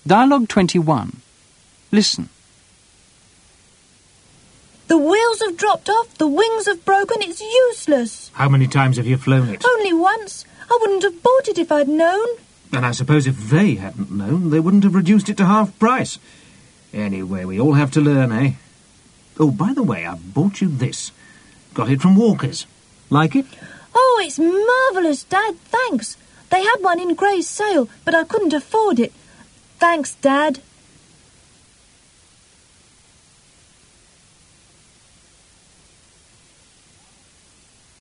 Dialogue 21. Listen. The wheels have dropped off, the wings have broken, it's useless. How many times have you flown it? Only once. I wouldn't have bought it if I'd known. And I suppose if they hadn't known, they wouldn't have reduced it to half price. Anyway, we all have to learn, eh? Oh, by the way, I've bought you this. Got it from Walker's. Like it? Oh, it's marvellous, Dad, thanks. They had one in Gray's sale, but I couldn't afford it. Thanks, Dad.